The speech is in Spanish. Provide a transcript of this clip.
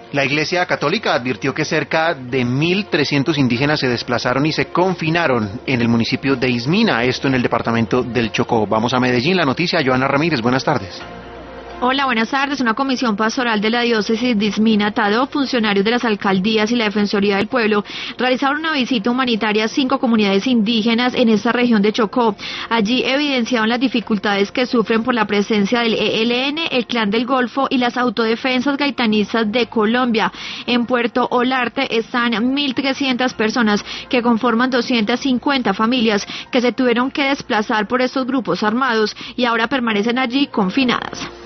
La Iglesia Católica advirtió que cerca de 1.300 indígenas se desplazaron y se confinaron en el municipio de Ismina, esto en el departamento del Chocó. Vamos a Medellín, la noticia, Joana Ramírez, buenas tardes. Hola, buenas tardes. Una comisión pastoral de la diócesis de Ismina, funcionarios de las alcaldías y la Defensoría del Pueblo, realizaron una visita humanitaria a 5 comunidades indígenas en esta región de Chocó. Allí evidenciaron las dificultades que sufren por la presencia del ELN, el Clan del Golfo y las autodefensas gaitanistas de Colombia. En Puerto Olarte están 1.300 personas que conforman 250 familias que se tuvieron que desplazar por estos grupos armados y ahora permanecen allí confinadas.